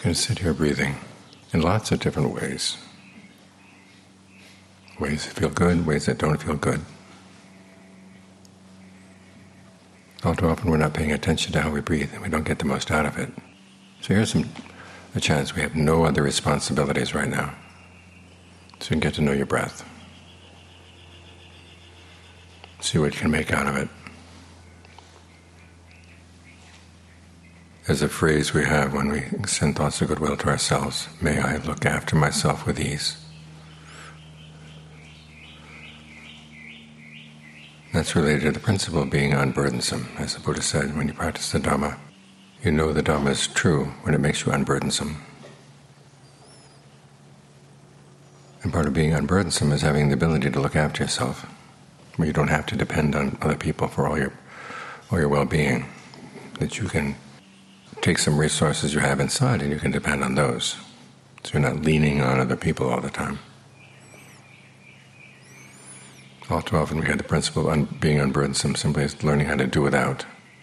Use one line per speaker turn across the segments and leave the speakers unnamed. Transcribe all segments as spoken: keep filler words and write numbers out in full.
can sit here breathing in lots of different ways. Ways that feel good, ways that don't feel good. All too often we're not paying attention to how we breathe and we don't get the most out of it. So here's some, a chance. We have no other responsibilities right now. So you can get to know your breath. See what you can make out of it. There's a phrase we have when we send thoughts of goodwill to ourselves: may I look after myself with ease. That's related to the principle of being unburdensome. As the Buddha said, when you practice the Dhamma, you know the Dhamma is true when it makes you unburdensome. And part of being unburdensome is having the ability to look after yourself, where you don't have to depend on other people for all your all your well-being, that you can take some resources you have inside and you can depend on those. So you're not leaning on other people all the time. All too often we have the principle of un being unburdensome simply as learning how to do without.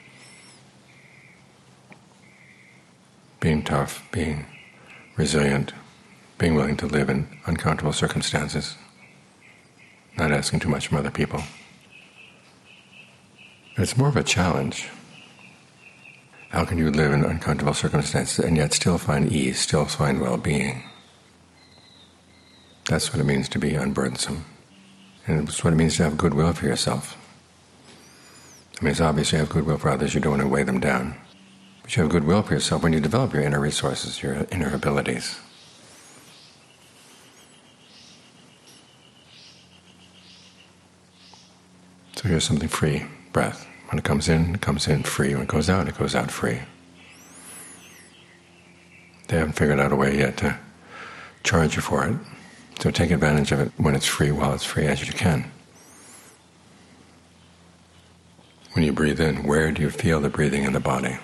Being tough, being resilient, being willing to live in uncomfortable circumstances, not asking too much from other people. But it's more of a challenge. How can you live in uncomfortable circumstances and yet still find ease, still find well-being? That's what it means to be unburdensome. And it's what it means to have goodwill for yourself. I mean, it's obvious you have goodwill for others, you don't want to weigh them down. But you have goodwill for yourself when you develop your inner resources, your inner abilities. So here's something free, breath. When it comes in, it comes in free. When it goes out, it goes out free. They haven't figured out a way yet to charge you for it. So take advantage of it when it's free, while it's free as you can. When you breathe in, where do you feel the breathing in the body?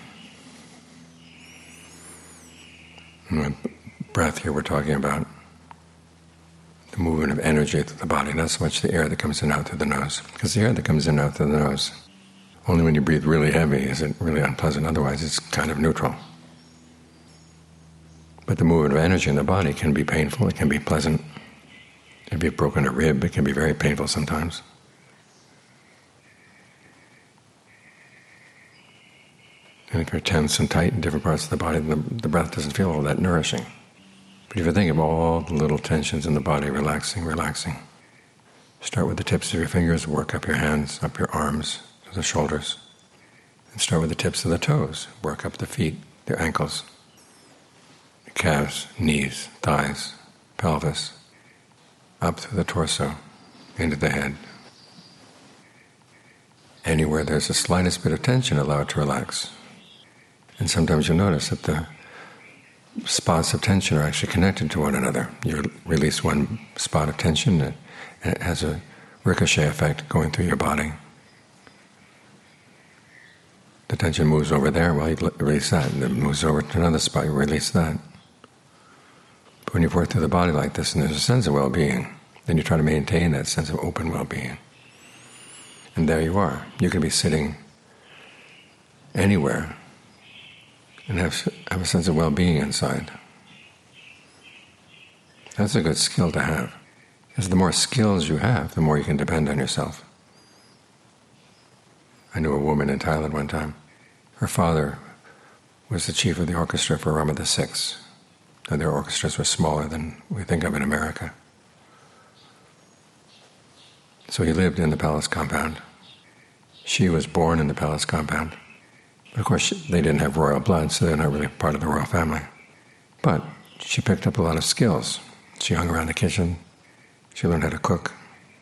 And with breath here we're talking about the movement of energy through the body, not so much the air that comes in and out through the nose. Because the air that comes in and out through the nose, only when you breathe really heavy is it really unpleasant, otherwise it's kind of neutral. But the movement of energy in the body can be painful, it can be pleasant. If you've broken a rib, it can be very painful sometimes. And if you're tense and tight in different parts of the body, the, the breath doesn't feel all that nourishing. But if you think of all the little tensions in the body, relaxing, relaxing, start with the tips of your fingers, work up your hands, up your arms, to the shoulders. And start with the tips of the toes, work up the feet, their ankles, the calves, knees, thighs, pelvis, up through the torso, into the head. Anywhere there's the slightest bit of tension, allow it to relax. And sometimes you'll notice that the spots of tension are actually connected to one another. You release one spot of tension and it has a ricochet effect going through your body. The tension moves over there, well, you release that, and it moves over to another spot, you release that. But when you've worked through the body like this and there's a sense of well-being, then you try to maintain that sense of open well-being. And there you are. You can be sitting anywhere and have, have a sense of well-being inside. That's a good skill to have. Because the more skills you have, the more you can depend on yourself. I knew a woman in Thailand one time. Her father was the chief of the orchestra for Rama the Sixth. And their orchestras were smaller than we think of in America. So he lived in the palace compound. She was born in the palace compound. Of course, they didn't have royal blood, so they're not really part of the royal family. But she picked up a lot of skills. She hung around the kitchen. She learned how to cook.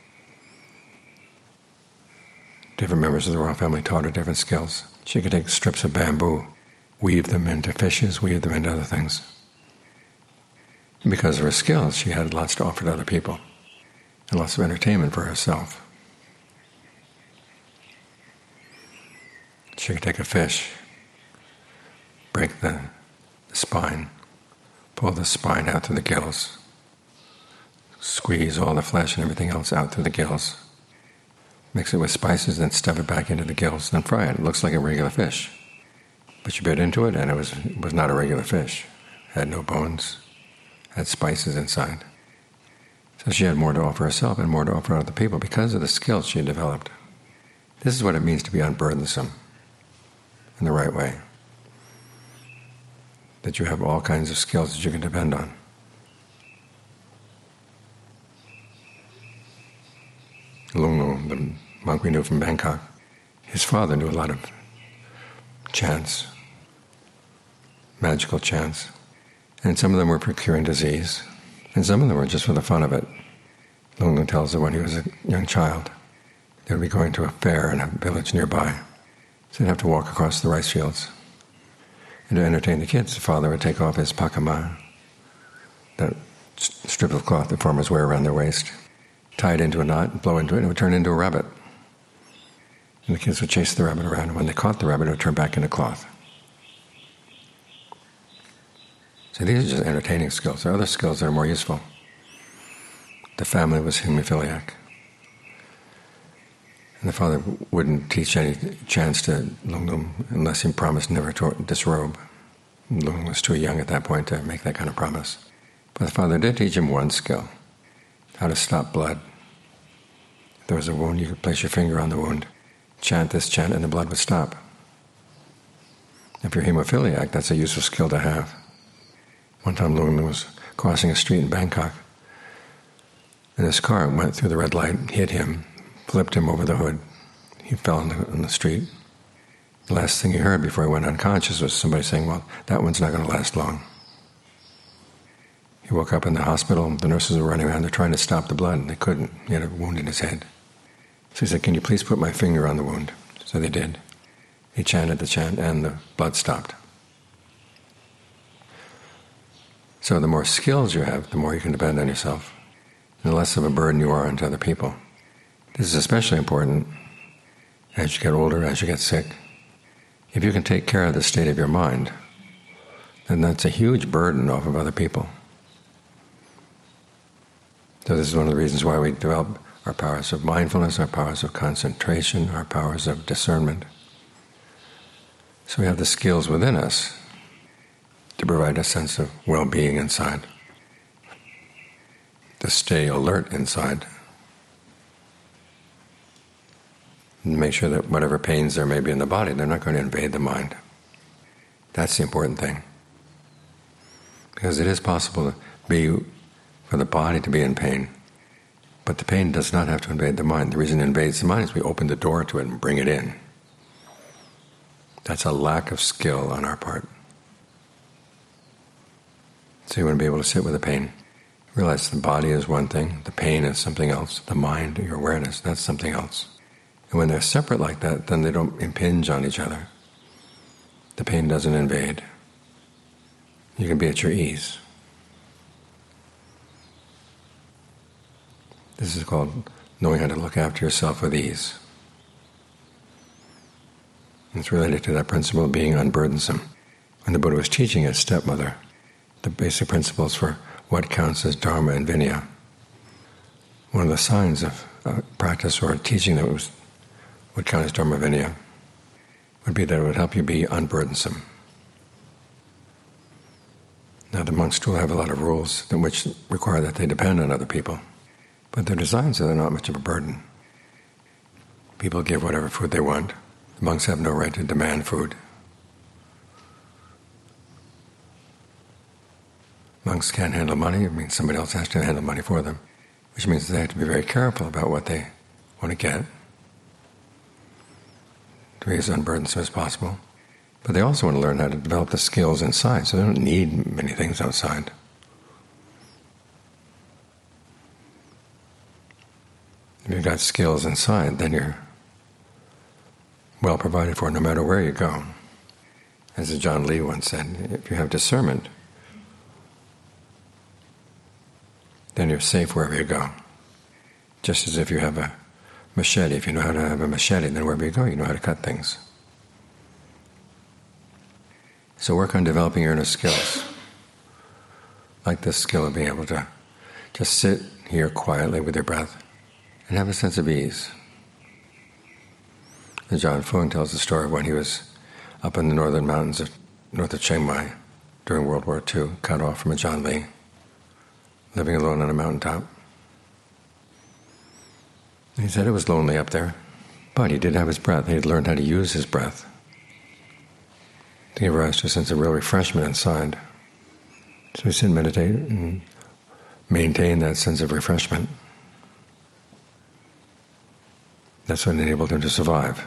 Different members of the royal family taught her different skills. She could take strips of bamboo, weave them into fishes, weave them into other things. And because of her skills, she had lots to offer to other people, and lots of entertainment for herself. She could take a fish, break the, the spine, pull the spine out through the gills, squeeze all the flesh and everything else out through the gills, mix it with spices, then stuff it back into the gills, then fry it. It looks like a regular fish. But you bit into it, and it was it was not a regular fish. It had no bones, had spices inside. So she had more to offer herself and more to offer other people because of the skills she had developed. This is what it means to be unburdensome in the right way. That you have all kinds of skills that you can depend on. Lung Lung, the monk we knew from Bangkok, his father knew a lot of chants, magical chants, and some of them were for curing disease, and some of them were just for the fun of it. Lung Lung tells that when he was a young child, they would be going to a fair in a village nearby, so they'd have to walk across the rice fields. And to entertain the kids, the father would take off his pakama, that strip of cloth that farmers wear around their waist, tie it into a knot, blow into it, and it would turn into a rabbit. And the kids would chase the rabbit around, and when they caught the rabbit, it would turn back into cloth. So these are just entertaining skills. There are other skills that are more useful. The family was hemophiliac. And the father wouldn't teach any chants to Lung Lung unless he promised never to disrobe. Lung Lung was too young at that point to make that kind of promise. But the father did teach him one skill, how to stop blood. If there was a wound, you could place your finger on the wound, chant this chant, and the blood would stop. If you're hemophiliac, that's a useful skill to have. One time Lung Lung was crossing a street in Bangkok, and his car went through the red light, hit him, flipped him over the hood. He fell on the, on the street. The last thing he heard before he went unconscious was somebody saying, well, that one's not going to last long. He woke up in the hospital. The nurses were running around. They're trying to stop the blood, and they couldn't. He had a wound in his head. So he said, can you please put my finger on the wound? So they did. He chanted the chant, and the blood stopped. So the more skills you have, the more you can depend on yourself, and the less of a burden you are onto other people. This is especially important as you get older, as you get sick. If you can take care of the state of your mind, then that's a huge burden off of other people. So this is one of the reasons why we develop our powers of mindfulness, our powers of concentration, our powers of discernment. So we have the skills within us to provide a sense of well-being inside, to stay alert inside, and make sure that whatever pains there may be in the body, they're not going to invade the mind. That's the important thing. Because it is possible to be, for the body to be in pain, but the pain does not have to invade the mind. The reason it invades the mind is we open the door to it and bring it in. That's a lack of skill on our part. So you want to be able to sit with the pain. Realize the body is one thing, the pain is something else, the mind, your awareness, that's something else. And when they're separate like that, then they don't impinge on each other. The pain doesn't invade. You can be at your ease. This is called knowing how to look after yourself with ease. It's related to that principle of being unburdensome. When the Buddha was teaching his stepmother the basic principles for what counts as dharma and vinaya, one of the signs of uh, practice or teaching that was would count as dharma vinaya would be that it would help you be unburdensome. Now the monks still have a lot of rules that which require that they depend on other people, but they're designed so they're not much of a burden. People give whatever food they want. The monks have no right to demand food. Monks can't handle money. It means somebody else has to handle money for them, which means they have to be very careful about what they want to get to be as unburdensome as possible. But they also want to learn how to develop the skills inside, so they don't need many things outside. If you've got skills inside, then you're well provided for no matter where you go. As John Lee once said, if you have discernment, then you're safe wherever you go. Just as if you have a machete, if you know how to have a machete, then wherever you go, you know how to cut things. So work on developing your inner skills, like this skill of being able to just sit here quietly with your breath and have a sense of ease. And John Fung tells the story of when he was up in the northern mountains of north of Chiang Mai, during World War Two, cut off from Ajaan Lee, living alone on a mountaintop. He said it was lonely up there, but he did have his breath. He had learned how to use his breath to give rise to a sense of real refreshment inside. So he sit and meditate and maintain that sense of refreshment. That's what enabled him to survive.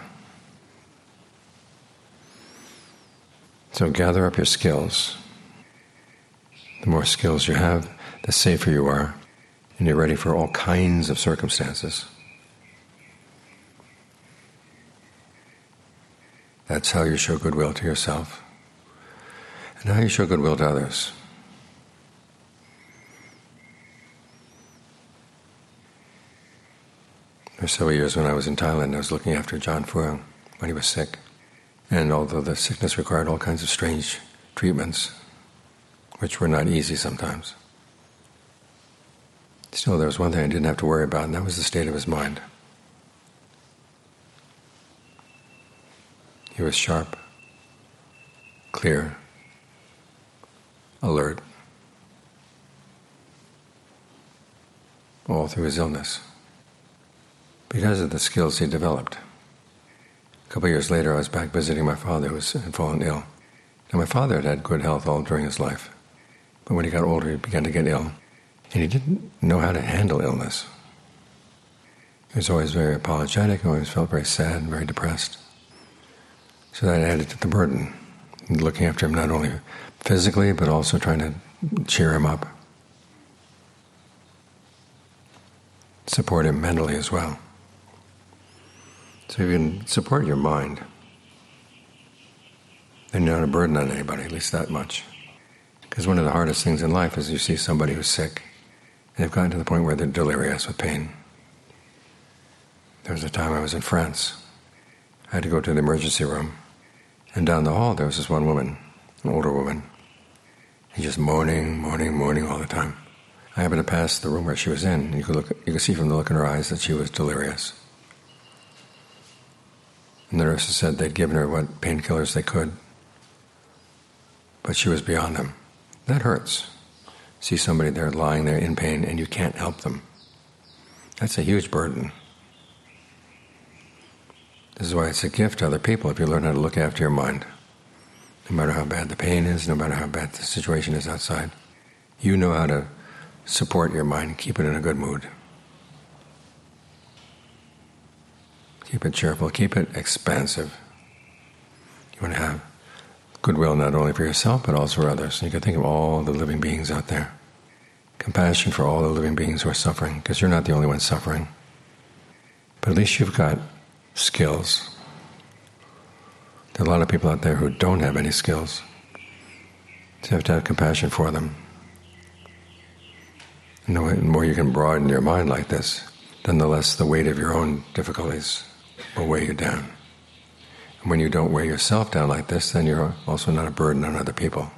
So gather up your skills. The more skills you have, the safer you are, and you're ready for all kinds of circumstances. That's how you show goodwill to yourself, and how you show goodwill to others. For several years when I was in Thailand, I was looking after Ajaan Fuang when he was sick. And although the sickness required all kinds of strange treatments, which were not easy sometimes, still there was one thing I didn't have to worry about, and that was the state of his mind. He was sharp, clear, alert, all through his illness, because of the skills he developed. A couple of years later, I was back visiting my father, who was, had fallen ill. Now, my father had had good health all during his life, but when he got older, he began to get ill, and he didn't know how to handle illness. He was always very apologetic, always felt very sad and very depressed. So that added to the burden, looking after him not only physically, but also trying to cheer him up, support him mentally as well. So if you can support your mind, then you're not a burden on anybody, at least that much. Because one of the hardest things in life is you see somebody who's sick, and they've gotten to the point where they're delirious with pain. There was a time I was in France. I had to go to the emergency room, and down the hall there was this one woman, an older woman, and just moaning, moaning, moaning all the time. I happened to pass the room where she was in, and you could look, you could see from the look in her eyes that she was delirious. And the nurses said they'd given her what painkillers they could, but she was beyond them. That hurts. See somebody there lying there in pain and you can't help them. That's a huge burden. This is why it's a gift to other people if you learn how to look after your mind. No matter how bad the pain is, no matter how bad the situation is outside, you know how to support your mind, keep it in a good mood. Keep it cheerful, keep it expansive. You want to have goodwill not only for yourself, but also for others. You can think of all the living beings out there. Compassion for all the living beings who are suffering, because you're not the only one suffering. But at least you've got skills. There are a lot of people out there who don't have any skills. So you have to have compassion for them. And the more you can broaden your mind like this, then the less the weight of your own difficulties will weigh you down. And when you don't weigh yourself down like this, then you're also not a burden on other people.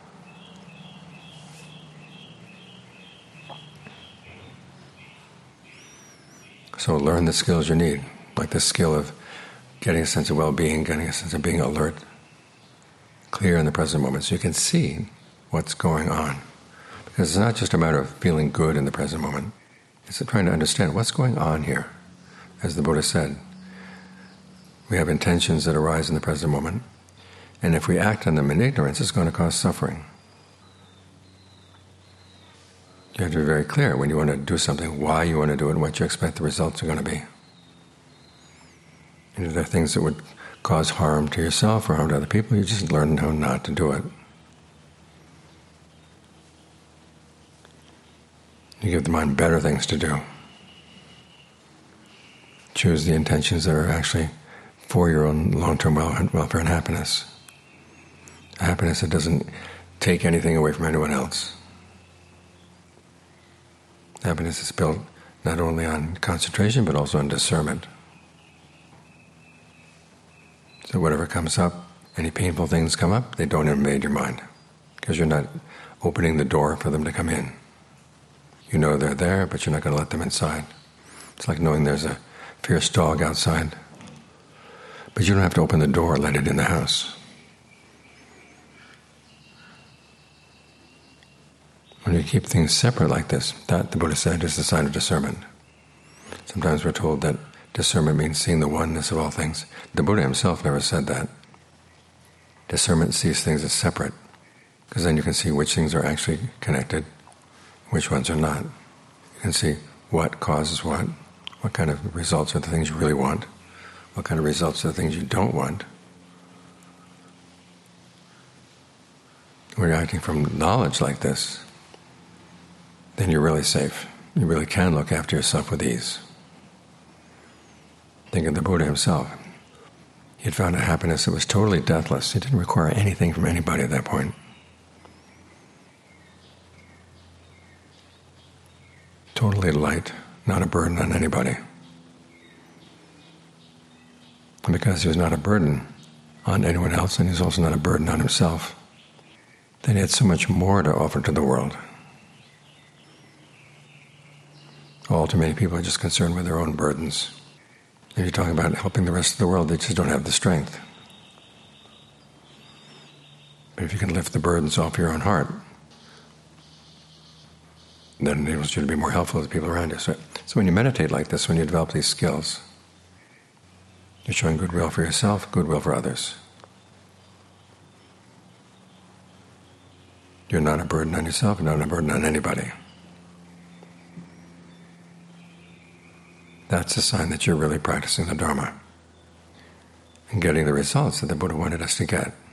So learn the skills you need, like the skill of getting a sense of well-being, getting a sense of being alert, clear in the present moment, so you can see what's going on. Because it's not just a matter of feeling good in the present moment. It's trying to understand what's going on here. As the Buddha said, we have intentions that arise in the present moment, and if we act on them in ignorance, it's going to cause suffering. You have to be very clear when you want to do something, why you want to do it, and what you expect the results are going to be. And if there are things that would cause harm to yourself or harm to other people, you just learn how not to do it. You give the mind better things to do. Choose the intentions that are actually for your own long-term welfare and happiness. A happiness that doesn't take anything away from anyone else. Happiness is built not only on concentration, but also on discernment. So whatever comes up, any painful things come up, they don't invade your mind, because you're not opening the door for them to come in. You know they're there, but you're not going to let them inside. It's like knowing there's a fierce dog outside, but you don't have to open the door and let it in the house. When you keep things separate like this, that, the Buddha said, is the sign of discernment. Sometimes we're told that discernment means seeing the oneness of all things. The Buddha himself never said that. Discernment sees things as separate, because then you can see which things are actually connected, which ones are not. You can see what causes what, what kind of results are the things you really want, what kind of results are the things you don't want. When you're acting from knowledge like this, then you're really safe. You really can look after yourself with ease. Think of the Buddha himself. He had found a happiness that was totally deathless. He didn't require anything from anybody at that point. Totally light, not a burden on anybody. And because he was not a burden on anyone else, and he was also not a burden on himself, then he had so much more to offer to the world. All too many people are just concerned with their own burdens. If you talk about helping the rest of the world, they just don't have the strength. But if you can lift the burdens off your own heart, that enables you to be more helpful to the people around you. So, so when you meditate like this, when you develop these skills, you're showing goodwill for yourself, goodwill for others. You're not a burden on yourself, you're not a burden on anybody. That's a sign that you're really practicing the Dharma and getting the results that the Buddha wanted us to get.